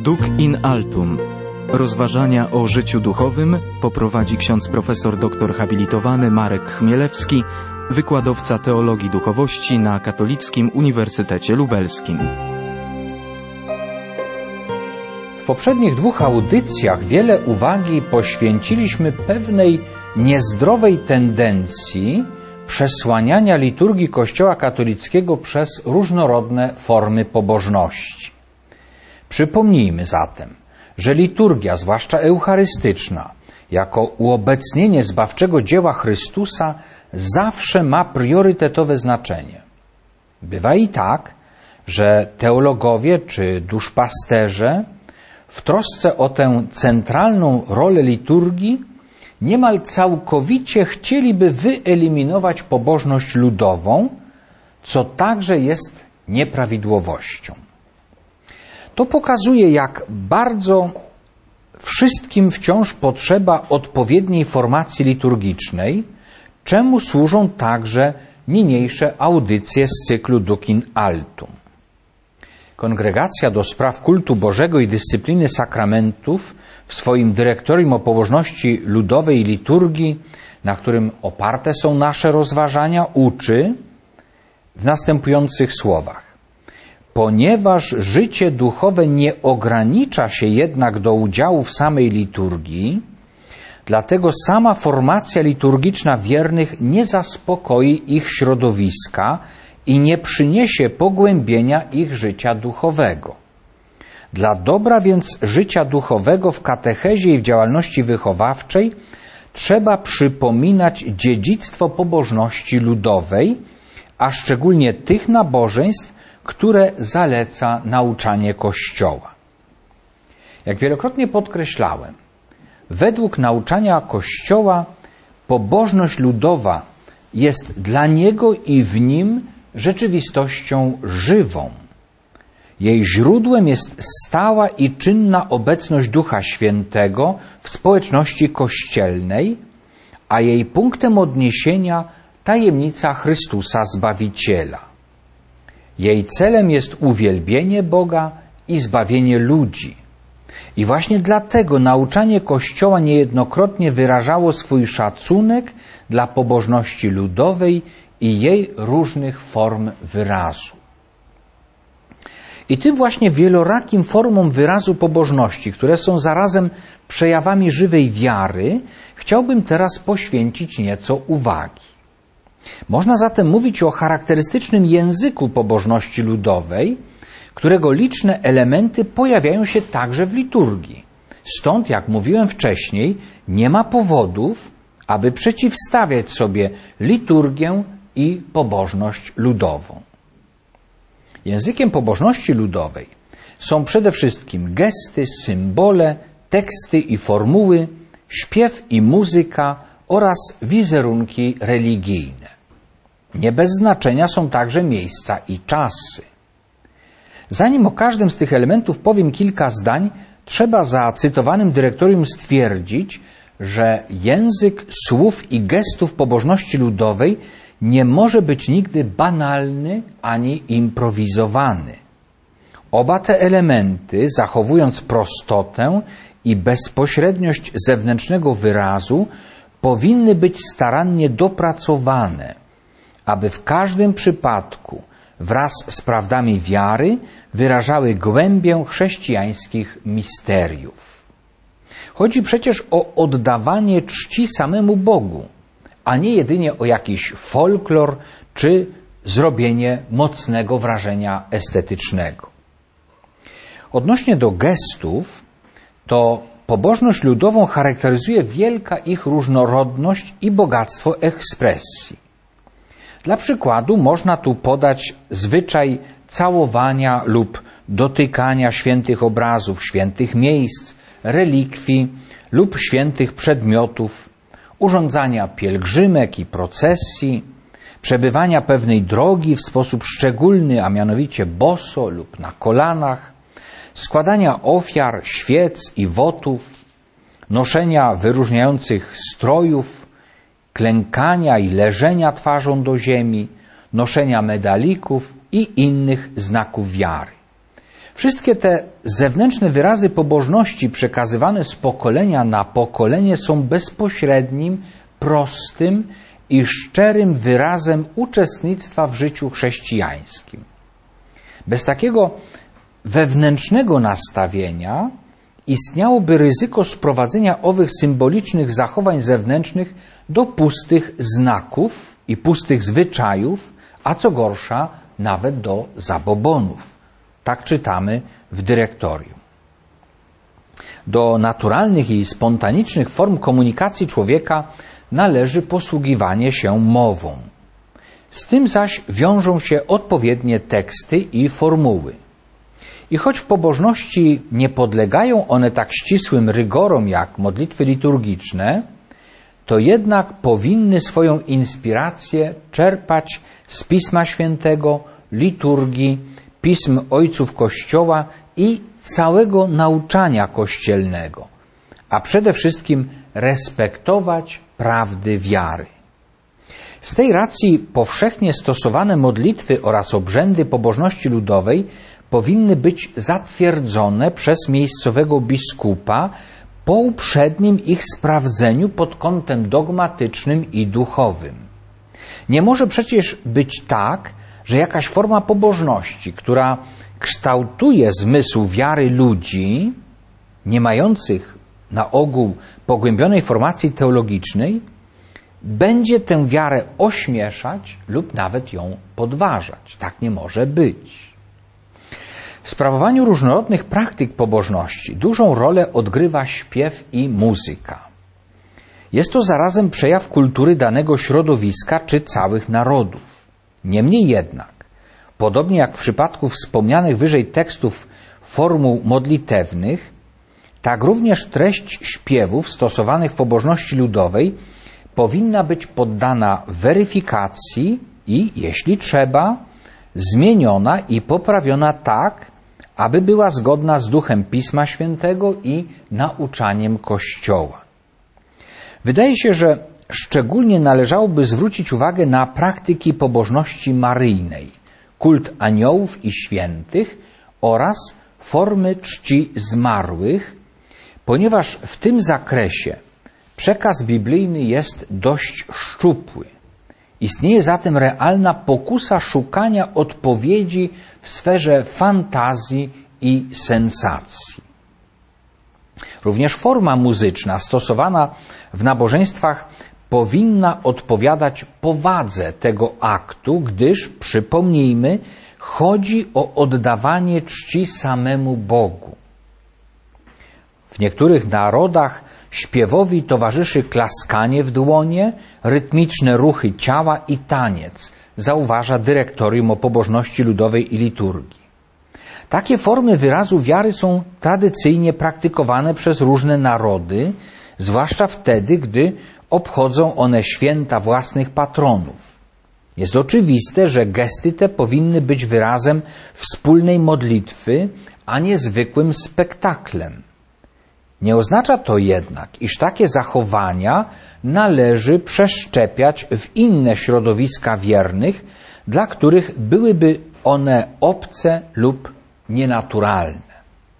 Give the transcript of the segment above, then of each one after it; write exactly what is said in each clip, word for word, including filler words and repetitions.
Duc in altum. Rozważania o życiu duchowym poprowadzi ksiądz profesor doktor habilitowany Marek Chmielewski, wykładowca teologii duchowości na Katolickim Uniwersytecie Lubelskim. W poprzednich dwóch audycjach wiele uwagi poświęciliśmy pewnej niezdrowej tendencji przesłaniania liturgii Kościoła katolickiego przez różnorodne formy pobożności. Przypomnijmy zatem, że liturgia, zwłaszcza eucharystyczna, jako uobecnienie zbawczego dzieła Chrystusa, zawsze ma priorytetowe znaczenie. Bywa i tak, że teologowie czy duszpasterze w trosce o tę centralną rolę liturgii niemal całkowicie chcieliby wyeliminować pobożność ludową, co także jest nieprawidłowością. To pokazuje, jak bardzo wszystkim wciąż potrzeba odpowiedniej formacji liturgicznej, czemu służą także niniejsze audycje z cyklu Duc in altum. Kongregacja do spraw kultu Bożego i dyscypliny sakramentów w swoim dyrektorium o pobożności ludowej i liturgii, na którym oparte są nasze rozważania, uczy w następujących słowach. Ponieważ życie duchowe nie ogranicza się jednak do udziału w samej liturgii, dlatego sama formacja liturgiczna wiernych nie zaspokoi ich środowiska i nie przyniesie pogłębienia ich życia duchowego. Dla dobra więc życia duchowego w katechezie i w działalności wychowawczej trzeba przypominać dziedzictwo pobożności ludowej, a szczególnie tych nabożeństw, które zaleca nauczanie Kościoła. Jak wielokrotnie podkreślałem, według nauczania Kościoła pobożność ludowa jest dla Niego i w Nim rzeczywistością żywą. Jej źródłem jest stała i czynna obecność Ducha Świętego w społeczności kościelnej, a jej punktem odniesienia tajemnica Chrystusa Zbawiciela. Jej celem jest uwielbienie Boga i zbawienie ludzi. I właśnie dlatego nauczanie Kościoła niejednokrotnie wyrażało swój szacunek dla pobożności ludowej i jej różnych form wyrazu. I tym właśnie wielorakim formom wyrazu pobożności, które są zarazem przejawami żywej wiary, chciałbym teraz poświęcić nieco uwagi. Można zatem mówić o charakterystycznym języku pobożności ludowej, którego liczne elementy pojawiają się także w liturgii. Stąd, jak mówiłem wcześniej, nie ma powodów, aby przeciwstawiać sobie liturgię i pobożność ludową. Językiem pobożności ludowej są przede wszystkim gesty, symbole, teksty i formuły, śpiew i muzyka oraz wizerunki religijne. Nie bez znaczenia są także miejsca i czasy. Zanim o każdym z tych elementów powiem kilka zdań, trzeba za cytowanym dyrektorium stwierdzić, że język słów i gestów pobożności ludowej nie może być nigdy banalny ani improwizowany. Oba te elementy, zachowując prostotę i bezpośredniość zewnętrznego wyrazu, powinny być starannie dopracowane, aby w każdym przypadku wraz z prawdami wiary wyrażały głębię chrześcijańskich misteriów. Chodzi przecież o oddawanie czci samemu Bogu, a nie jedynie o jakiś folklor czy zrobienie mocnego wrażenia estetycznego. Odnośnie do gestów, to pobożność ludową charakteryzuje wielka ich różnorodność i bogactwo ekspresji. Dla przykładu można tu podać zwyczaj całowania lub dotykania świętych obrazów, świętych miejsc, relikwii lub świętych przedmiotów, urządzania pielgrzymek i procesji, przebywania pewnej drogi w sposób szczególny, a mianowicie boso lub na kolanach, składania ofiar, świec i wotów, noszenia wyróżniających strojów, klękania i leżenia twarzą do ziemi, noszenia medalików i innych znaków wiary. Wszystkie te zewnętrzne wyrazy pobożności przekazywane z pokolenia na pokolenie są bezpośrednim, prostym i szczerym wyrazem uczestnictwa w życiu chrześcijańskim. Bez takiego wewnętrznego nastawienia istniałoby ryzyko sprowadzenia owych symbolicznych zachowań zewnętrznych do pustych znaków i pustych zwyczajów, a co gorsza, nawet do zabobonów. Tak czytamy w dyrektorium. Do naturalnych i spontanicznych form komunikacji człowieka należy posługiwanie się mową. Z tym zaś wiążą się odpowiednie teksty i formuły. I choć w pobożności nie podlegają one tak ścisłym rygorom jak modlitwy liturgiczne, to jednak powinny swoją inspirację czerpać z Pisma Świętego, liturgii, pism ojców Kościoła i całego nauczania kościelnego, a przede wszystkim respektować prawdy wiary. Z tej racji powszechnie stosowane modlitwy oraz obrzędy pobożności ludowej powinny być zatwierdzone przez miejscowego biskupa po uprzednim ich sprawdzeniu pod kątem dogmatycznym i duchowym. Nie może przecież być tak, że jakaś forma pobożności, która kształtuje zmysł wiary ludzi, nie mających na ogół pogłębionej formacji teologicznej, będzie tę wiarę ośmieszać lub nawet ją podważać. Tak nie może być. W sprawowaniu różnorodnych praktyk pobożności dużą rolę odgrywa śpiew i muzyka. Jest to zarazem przejaw kultury danego środowiska czy całych narodów. Niemniej jednak, podobnie jak w przypadku wspomnianych wyżej tekstów formuł modlitewnych, tak również treść śpiewów stosowanych w pobożności ludowej powinna być poddana weryfikacji i, jeśli trzeba, zmieniona i poprawiona tak, aby była zgodna z duchem Pisma Świętego i nauczaniem Kościoła. Wydaje się, że szczególnie należałoby zwrócić uwagę na praktyki pobożności maryjnej, kult aniołów i świętych oraz formy czci zmarłych, ponieważ w tym zakresie przekaz biblijny jest dość szczupły. Istnieje zatem realna pokusa szukania odpowiedzi w sferze fantazji i sensacji. Również forma muzyczna stosowana w nabożeństwach powinna odpowiadać powadze tego aktu, gdyż, przypomnijmy, chodzi o oddawanie czci samemu Bogu. W niektórych narodach śpiewowi towarzyszy klaskanie w dłonie, rytmiczne ruchy ciała i taniec, zauważa dyrektorium o pobożności ludowej i liturgii. Takie formy wyrazu wiary są tradycyjnie praktykowane przez różne narody, zwłaszcza wtedy, gdy obchodzą one święta własnych patronów. Jest oczywiste, że gesty te powinny być wyrazem wspólnej modlitwy, a nie zwykłym spektaklem. Nie oznacza to jednak, iż takie zachowania należy przeszczepiać w inne środowiska wiernych, dla których byłyby one obce lub nienaturalne.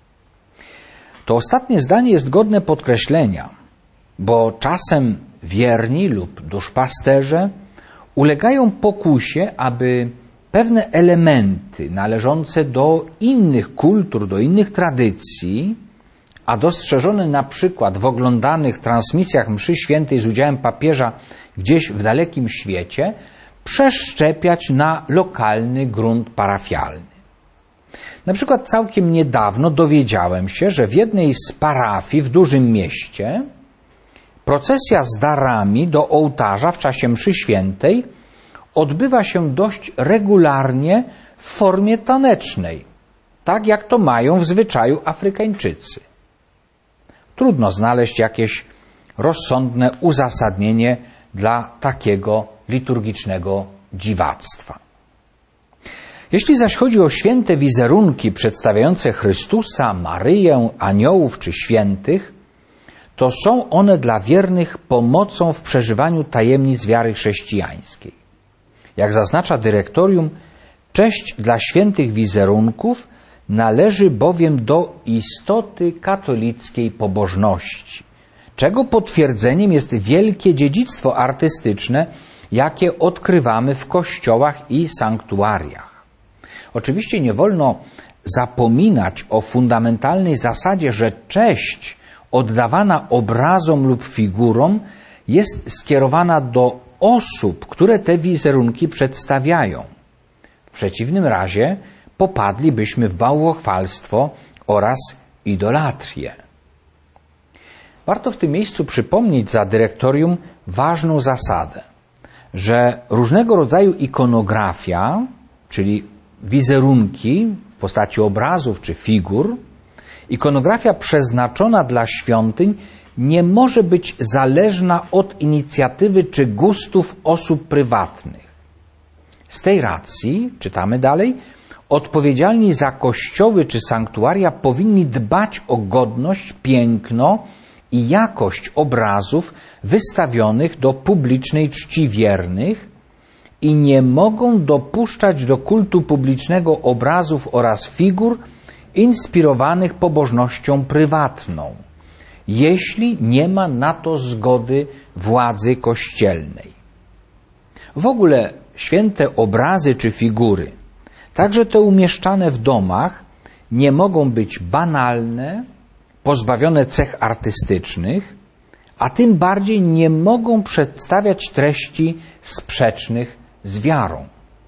To ostatnie zdanie jest godne podkreślenia, bo czasem wierni lub duszpasterze ulegają pokusie, aby pewne elementy należące do innych kultur, do innych tradycji, a dostrzeżone na przykład w oglądanych transmisjach mszy świętej z udziałem papieża gdzieś w dalekim świecie, przeszczepiać na lokalny grunt parafialny. Na przykład całkiem niedawno dowiedziałem się, że w jednej z parafii w dużym mieście procesja z darami do ołtarza w czasie mszy świętej odbywa się dość regularnie w formie tanecznej, tak jak to mają w zwyczaju Afrykańczycy. Trudno znaleźć jakieś rozsądne uzasadnienie dla takiego liturgicznego dziwactwa. Jeśli zaś chodzi o święte wizerunki przedstawiające Chrystusa, Maryję, aniołów czy świętych, to są one dla wiernych pomocą w przeżywaniu tajemnic wiary chrześcijańskiej. Jak zaznacza dyrektorium, cześć dla świętych wizerunków należy bowiem do istoty katolickiej pobożności, czego potwierdzeniem jest wielkie dziedzictwo artystyczne, jakie odkrywamy w kościołach i sanktuariach. Oczywiście nie wolno zapominać o fundamentalnej zasadzie, że cześć oddawana obrazom lub figurom jest skierowana do osób, które te wizerunki przedstawiają. W przeciwnym razie popadlibyśmy w bałwochwalstwo oraz idolatrię. Warto w tym miejscu przypomnieć za dyrektorium ważną zasadę, że różnego rodzaju ikonografia, czyli wizerunki w postaci obrazów czy figur, ikonografia przeznaczona dla świątyń nie może być zależna od inicjatywy czy gustów osób prywatnych. Z tej racji, czytamy dalej, odpowiedzialni za kościoły czy sanktuaria powinni dbać o godność, piękno i jakość obrazów wystawionych do publicznej czci wiernych i nie mogą dopuszczać do kultu publicznego obrazów oraz figur inspirowanych pobożnością prywatną, jeśli nie ma na to zgody władzy kościelnej. W ogóle święte obrazy czy figury, także te umieszczane w domach, nie mogą być banalne, pozbawione cech artystycznych, a tym bardziej nie mogą przedstawiać treści sprzecznych z wiarą.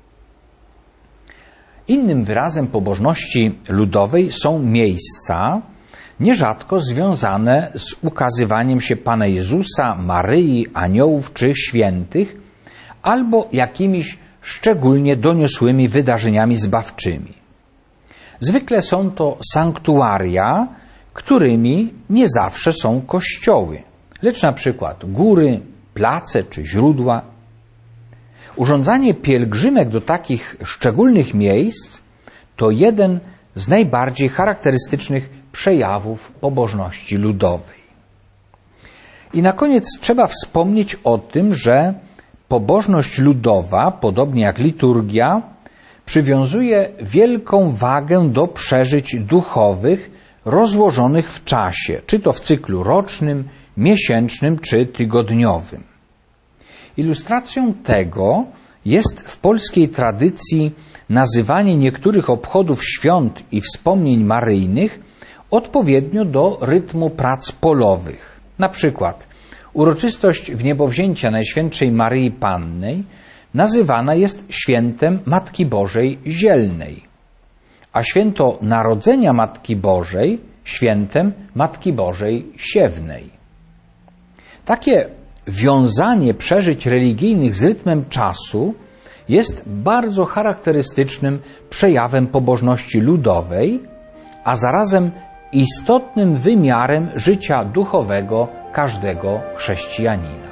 Innym wyrazem pobożności ludowej są miejsca, nierzadko związane z ukazywaniem się Pana Jezusa, Maryi, aniołów czy świętych, albo jakimiś szczególnie doniosłymi wydarzeniami zbawczymi. Zwykle są to sanktuaria, którymi nie zawsze są kościoły, lecz na przykład góry, place czy źródła. Urządzanie pielgrzymek do takich szczególnych miejsc to jeden z najbardziej charakterystycznych przejawów pobożności ludowej. I na koniec trzeba wspomnieć o tym, że pobożność ludowa, podobnie jak liturgia, przywiązuje wielką wagę do przeżyć duchowych rozłożonych w czasie, czy to w cyklu rocznym, miesięcznym czy tygodniowym. Ilustracją tego jest w polskiej tradycji nazywanie niektórych obchodów świąt i wspomnień maryjnych odpowiednio do rytmu prac polowych. Na przykład uroczystość wniebowzięcia Najświętszej Maryi Pannej nazywana jest świętem Matki Bożej Zielnej, a święto Narodzenia Matki Bożej świętem Matki Bożej Siewnej. Takie wiązanie przeżyć religijnych z rytmem czasu jest bardzo charakterystycznym przejawem pobożności ludowej, a zarazem istotnym wymiarem życia duchowego każdego chrześcijanina.